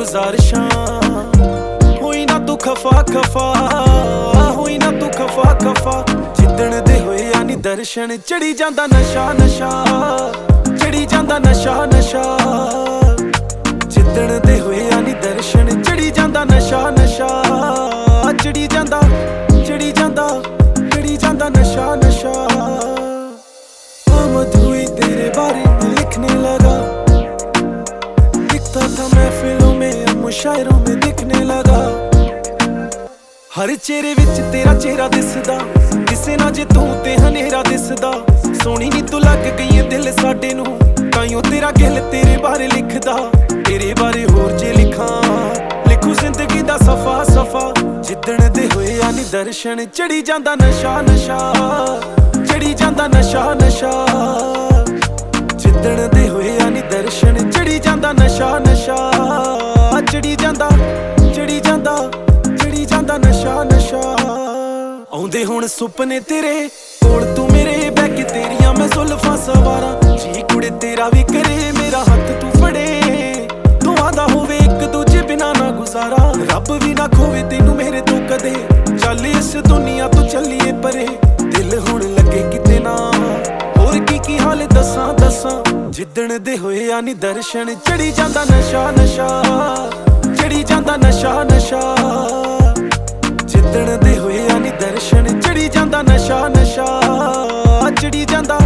ਗੁਜ਼ਾਰਿਸ਼ਾਂ। ਹੋਈ ਨਾ ਤੂੰ ਖਫਾ ਖਫਾ, ਹੋਈ ਨਾ ਤੂੰ ਖਫਾ ਖਫਾ। ਜਿੱਦਣ ਦੇ ਹੋਏ ਆ ਨੀ ਦਰਸ਼ਨ, ਚੜੀ ਜਾਂਦਾ ਨਸ਼ਾ ਨਸ਼ਾ, ਚੜੀ ਜਾਂਦਾ ਨਸ਼ਾ ਨਸ਼ਾ। ਜਿੱਦਣ ਦੇ ਹੋਏ ਆ ਨੀ ਦਰਸ਼ਨ, ਚੜੀ ਜਾਂਦਾ ਨਸ਼ਾ ਨਸ਼ਾ। ਚੜੀ ਜਾਂਦਾ, ਚੜੀ ਜਾਂਦਾ, ਚੜੀ ਜਾਂਦਾ ਨਸ਼ਾ नशा। आमद हुई तेरे बारे में लिखने लगा, दिखता था महफिलों में अब मुशायरों में दिखने लगा। हर चेहरे विच तेरा चेहरा दिसदा, किसे ना जे तू ते हनेरा दिसदा। सोहनी नी तू लग गई है दिल साडे नू, ताइयों तेरा गिल तेरे बारे लिखदा। तेरे बारे होर जे लिखां, लिखू जिंदगी दा सफा सफा। जिद्दण दे होए आ नी दर्शन, चढ़ी जांदा नशा नशा, चढ़ी जांदा नशा नशा। जिद्दण दे होए आ नी दर्शन, चढ़ी जांदा नशा नशा। चढ़ी जांदा, चढ़ी जांदा, चढ़ी जांदा नशा नशा। आउंदे हुण सुपने तेरे कोल, तू मेरे बैठ के तेरियां मैं जुल्फां सवारां। जी कुड़े तेरा भी करे मेरा हाथ तू फड़े, दोवां दा होवे एक दूजे बिना ना गुजारा। रब भी ना खोवे तेनू मेरे तो कदे, चल इस दुनिया तो चलीए परे। दिल हुण लगे किते ना, होर की हाल दसां दसां। जिद्दण दे होए आ नी दर्शन, चढ़ी जांदा नशा नशा, चढ़ी जांदा नशा नशा। जिद्दण दे होए आ नी दर्शन, चढ़ी जांदा नशा नशा, चढ़ी जांदा।